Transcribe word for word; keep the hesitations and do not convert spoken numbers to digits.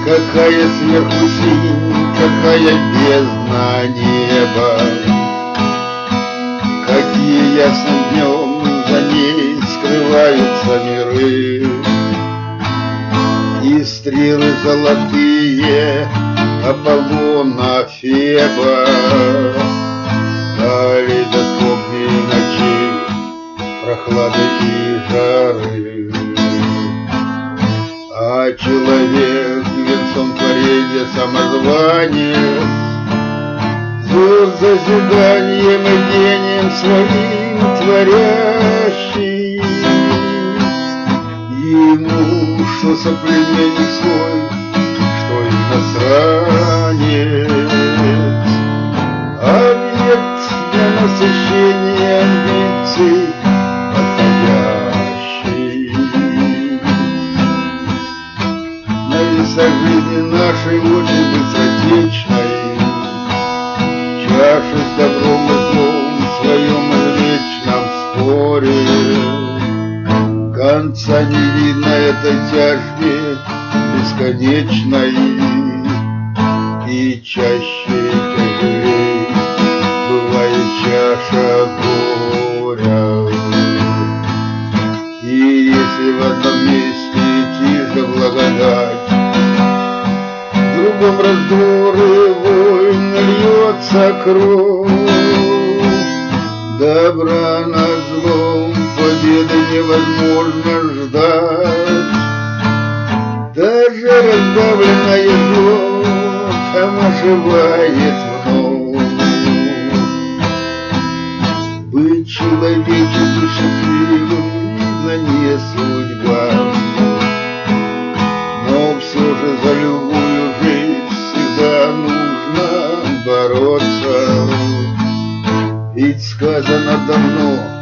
Какая сверху синь, какая бездна неба, какие ясным днем за ней скрываются миры. И стрелы золотые Аполлона Феба, калейдоскоп дней и ночей, прохлады и жары. А человек венцом творенья самозванец, за созиданием и гением своим творящий. Ему, что соплеменник свой, что иностранец, объект для насыщения амбиций подходящий. На весах жизни нашей очень быстротечной, чашу с добром и злом в своем извечном споре. Конца не видно этой тяжбе бесконечной, и чаще тяжелей бывает чаша горя. И если в одном месте тише благодать, в другом раздоры войн льется кровь. Добра на злом победы невозможно ждать, даже раздавленное злом оживает вновь. Быть человеческим счастливым видно не судьба, но все же за любую жизнь всегда нужно бороться. Ведь сказано давно,